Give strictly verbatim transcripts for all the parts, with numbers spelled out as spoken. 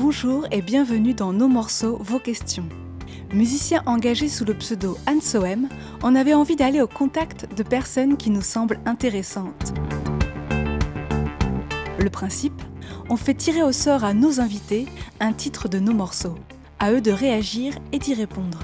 Bonjour et bienvenue dans Nos morceaux, vos questions. Musicien engagé sous le pseudo Ansoem, on avait envie d'aller au contact de personnes qui nous semblent intéressantes. Le principe, on fait tirer au sort à nos invités un titre de nos morceaux. À eux de réagir et d'y répondre.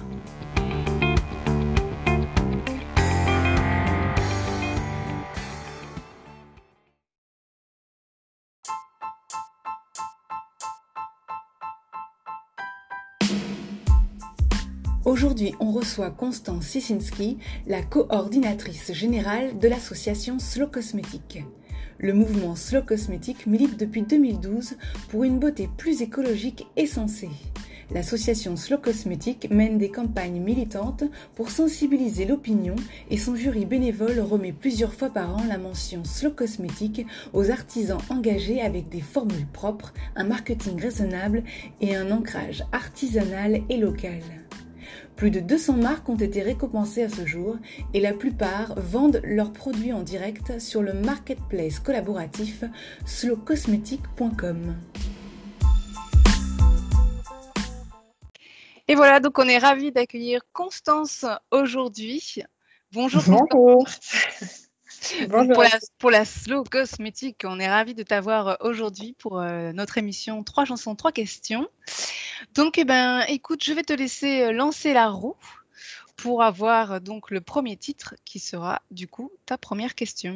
Aujourd'hui, on reçoit Constance Sisinski, la coordinatrice générale de l'association Slow Cosmétique. Le mouvement Slow Cosmétique milite depuis deux mille douze pour une beauté plus écologique et sensée. L'association Slow Cosmétique mène des campagnes militantes pour sensibiliser l'opinion et son jury bénévole remet plusieurs fois par an la mention Slow Cosmétique aux artisans engagés avec des formules propres, un marketing raisonnable et un ancrage artisanal et local. Plus de deux cents marques ont été récompensées à ce jour et la plupart vendent leurs produits en direct sur le marketplace collaboratif slow cosmetic point com. Et voilà, donc on est ravis d'accueillir Constance aujourd'hui. Bonjour Constance. Bonjour. Donc pour, la, pour la Slow Cosmétique, on est ravis de t'avoir aujourd'hui pour euh, notre émission trois chansons, trois questions. Donc, eh ben, écoute, je vais te laisser lancer la roue pour avoir donc le premier titre qui sera du coup ta première question.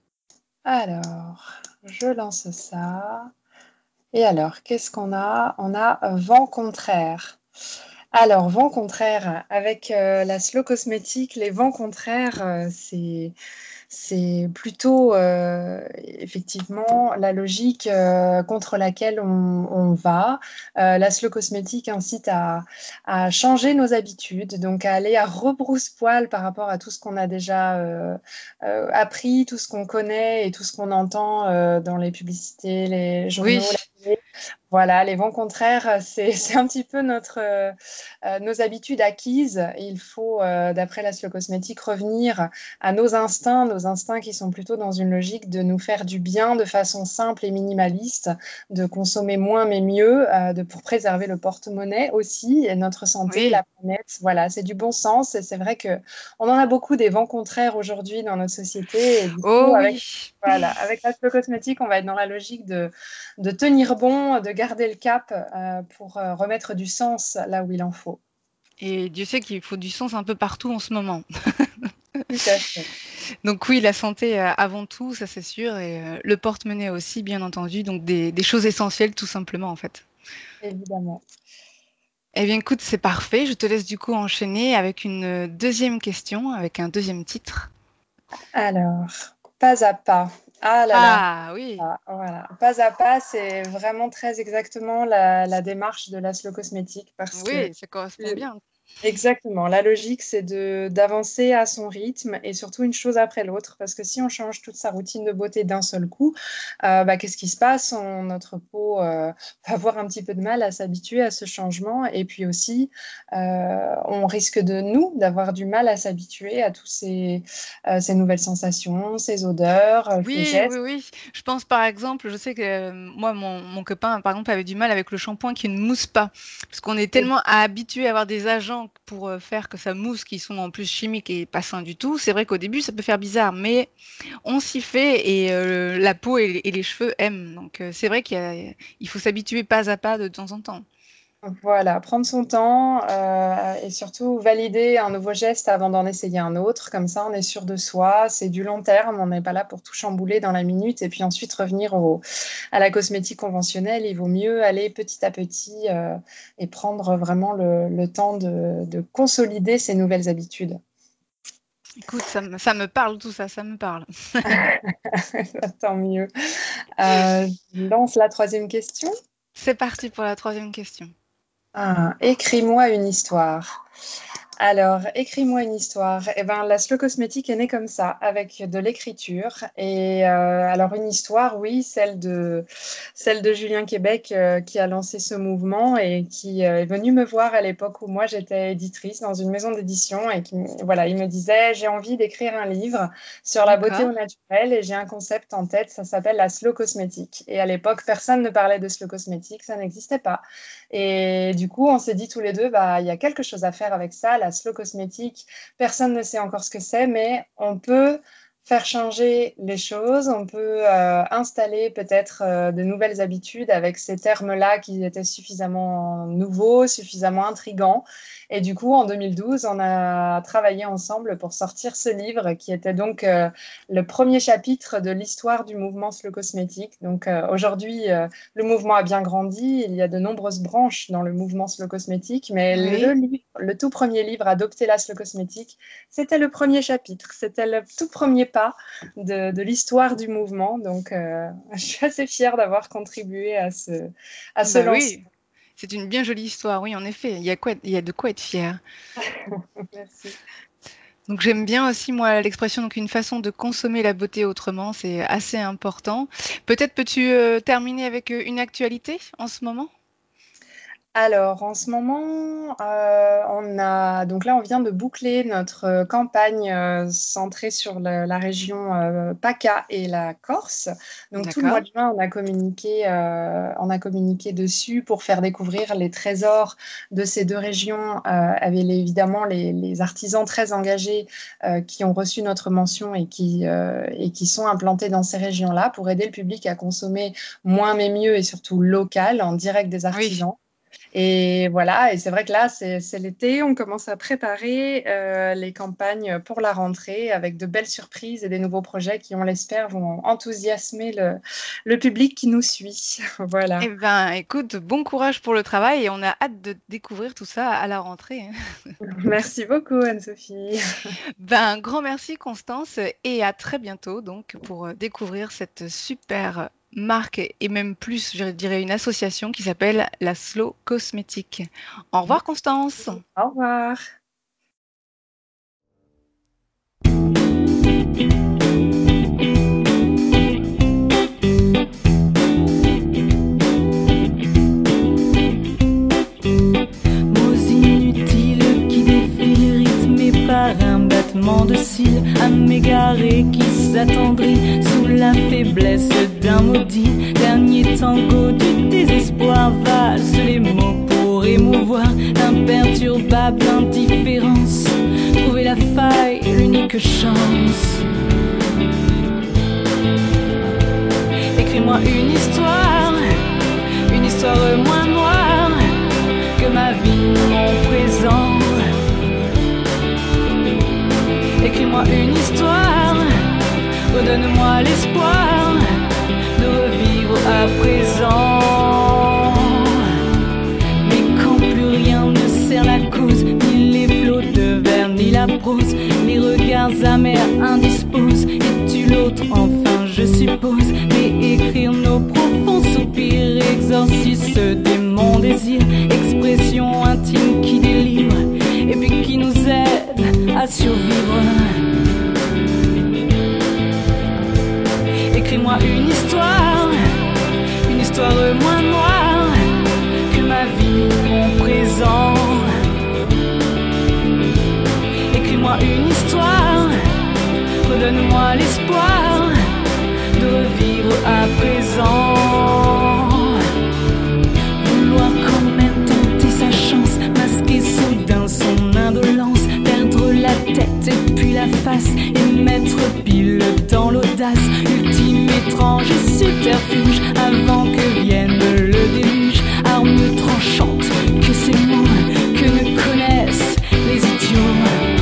Alors, je lance ça. Et alors, qu'est-ce qu'on a? On a vent contraire. Alors, vent contraire, avec euh, la Slow Cosmétique, les vents contraires, euh, c'est... C'est plutôt euh, effectivement la logique euh, contre laquelle on, on va. Euh, la slow cosmétique incite à, à changer nos habitudes, donc à aller à rebrousse-poil par rapport à tout ce qu'on a déjà euh, euh, appris, tout ce qu'on connaît et tout ce qu'on entend euh, dans les publicités, les journaux, Oui. la télé. Voilà, les vents contraires, c'est, c'est un petit peu notre, euh, euh, nos habitudes acquises. Il faut, euh, d'après la slow cosmétique, revenir à nos instincts, nos instincts qui sont plutôt dans une logique de nous faire du bien de façon simple et minimaliste, de consommer moins mais mieux, euh, de, pour préserver le porte-monnaie aussi, et notre santé, Oui. la planète. Voilà, c'est du bon sens et c'est vrai qu'on en a beaucoup des vents contraires aujourd'hui dans notre société. Et du oh coup, avec, oui. voilà, avec la slow cosmétique, on va être dans la logique de, de tenir bon, de garder le cap euh, pour euh, remettre du sens là où il en faut. Et Dieu sait qu'il faut du sens un peu partout en ce moment. Tout à fait. Donc oui, la santé euh, avant tout, ça c'est sûr, et euh, le porte-monnaie aussi, bien entendu, donc des, des choses essentielles tout simplement en fait. Évidemment. Eh bien écoute, c'est parfait, je te laisse du coup enchaîner avec une deuxième question, avec un deuxième titre. Alors, pas à pas. Ah là là. Ah oui. Ah, voilà. Pas à pas, c'est vraiment très exactement la, la démarche de la slow cosmétique parce que Oui, ça correspond bien. exactement. La logique, c'est de d'avancer à son rythme et surtout une chose après l'autre. Parce que si on change toute sa routine de beauté d'un seul coup, euh, bah, qu'est-ce qui se passe? On- notre peau euh, va avoir un petit peu de mal à s'habituer à ce changement. Et puis aussi, euh, on risque de nous d'avoir du mal à s'habituer à tous ces, euh, ces nouvelles sensations, ces odeurs, euh, ces Oui, oui, gestes. oui. Je pense par exemple, je sais que euh, moi, mon, mon copain, par exemple, avait du mal avec le shampoing qui ne mousse pas. Parce qu'on est tellement habitué à avoir des agents pour euh, faire que ça mousse, qui sont en plus chimiques et pas sains du tout. C'est vrai qu'au début, ça peut faire bizarre, mais on s'y fait et euh, la peau et, et les cheveux aiment. Donc euh, c'est vrai qu'il y a- il faut s'habituer pas à pas de temps en temps. Voilà, prendre son temps euh, et surtout valider un nouveau geste avant d'en essayer un autre. Comme ça, on est sûr de soi. C'est du long terme. On n'est pas là pour tout chambouler dans la minute et puis ensuite revenir au, à la cosmétique conventionnelle. Il vaut mieux aller petit à petit euh, et prendre vraiment le, le temps de, de consolider ces nouvelles habitudes. Écoute, ça me, ça me parle tout ça, ça me parle. Tant mieux. Euh, je lance la troisième question. C'est parti pour la troisième question. Ah, écris-moi une histoire. Alors, écris-moi une histoire. Eh ben, la slow cosmétique est née comme ça, avec de l'écriture. Et euh, alors, une histoire, oui, celle de, celle de Julien Québec euh, qui a lancé ce mouvement et qui euh, est venu me voir à l'époque où moi j'étais éditrice dans une maison d'édition et qui, voilà, il me disait, j'ai envie d'écrire un livre sur la beauté D'accord. au naturel et j'ai un concept en tête, ça s'appelle la slow cosmétique. Et à l'époque, personne ne parlait de slow cosmétique, ça n'existait pas. Et du coup, on s'est dit tous les deux, bah, il y a quelque chose à faire avec ça, la slow cosmétique. Personne ne sait encore ce que c'est, mais on peut faire changer les choses, on peut euh, installer peut-être euh, de nouvelles habitudes avec ces termes-là qui étaient suffisamment nouveaux, suffisamment intrigants. Et du coup, en deux mille douze, on a travaillé ensemble pour sortir ce livre qui était donc euh, le premier chapitre de l'histoire du mouvement slow cosmétique. Donc euh, aujourd'hui, euh, le mouvement a bien grandi, il y a de nombreuses branches dans le mouvement slow cosmétique, mais le, Oui. livre, le tout premier livre, Adopter la slow cosmétique, c'était le premier chapitre, c'était le tout premier pas de, de l'histoire du mouvement. Donc, euh, je suis assez fière d'avoir contribué à ce, à ce Bah lancement. oui, c'est une bien jolie histoire, oui, en effet. Il y a quoi, il y a de quoi être fier. Merci. Donc j'aime bien aussi, moi, l'expression, donc une façon de consommer la beauté autrement, c'est assez important. Peut-être peux-tu euh, terminer avec euh, une actualité en ce moment? Alors, en ce moment, euh, on a donc là, on vient de boucler notre euh, campagne euh, centrée sur le- la région euh, PACA et la Corse. Donc, tout le mois D'accord. de juin, on a communiqué, euh, on a communiqué dessus pour faire découvrir les trésors de ces deux régions, euh, avec les- évidemment les, les artisans très engagés euh, qui ont reçu notre mention et qui, euh, et qui sont implantés dans ces régions-là pour aider le public à consommer moins mais mieux et surtout local, en direct des Oui. artisans. Et voilà, et c'est vrai que là, c'est c'est l'été, on commence à préparer euh, les campagnes pour la rentrée avec de belles surprises et des nouveaux projets qui, on l'espère, vont enthousiasmer le, le public qui nous suit. Voilà. Eh ben, écoute, bon courage pour le travail et on a hâte de découvrir tout ça à la rentrée, hein. Merci beaucoup, Anne-Sophie. Ben, un grand merci, Constance, et à très bientôt donc pour euh, découvrir cette super marque et même plus, je dirais, une association qui s'appelle la Slow Cosmétique. Au revoir, Constance. Au revoir. Mots inutiles qui défilent rythmés par un battement de cils, âme égarée qui s'attendrit sous la faiblesse d'un maudit. Dernier tango du désespoir, valse les mots pour émouvoir l'imperturbable indifférence. Trouver la faille, l'unique chance. Écris-moi une histoire, une histoire moins noire que ma vie, mon présent. Écris-moi une histoire, redonne-moi l'espoir de revivre à présent. Mais quand plus rien ne sert la cause, ni les flots de verre, ni la prose, les regards amers indisposent, es-tu l'autre enfin je suppose? Mais écrire nos profonds soupirs exorcise ce démon désir, expression intime qui délivre et puis qui nous aide à survivre. Écris-moi une histoire, une histoire moins noire que ma vie, mon présent. Écris-moi une histoire, redonne-moi l'espoir de revivre à présent. Vouloir quand même tenter sa chance, masquer soudain son indolence, perdre la tête et puis la face, et mettre pile dans l'audace, ultime, étrange et subterfuge, avant que vienne le déluge, arme tranchante que ces mots que ne connaissent les idiots.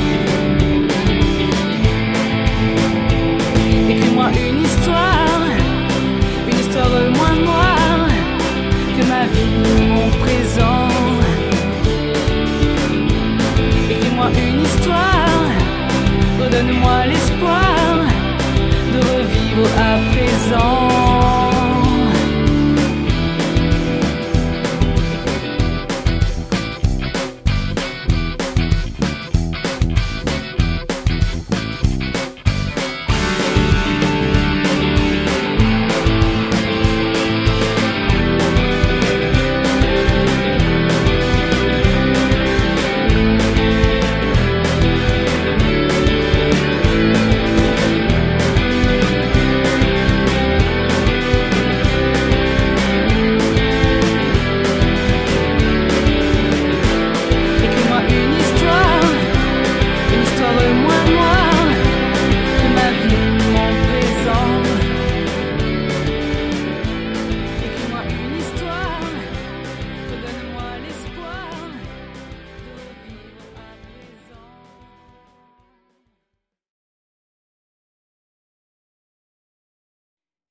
Écris-moi une histoire, une histoire moins noire que ma vie, mon présent. Écris-moi une histoire, redonne-moi l'espoir de revivre à présent.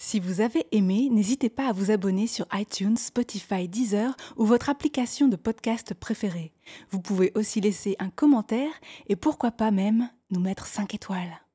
Si vous avez aimé, n'hésitez pas à vous abonner sur iTunes, Spotify, Deezer ou votre application de podcast préférée. Vous pouvez aussi laisser un commentaire et pourquoi pas même nous mettre cinq étoiles.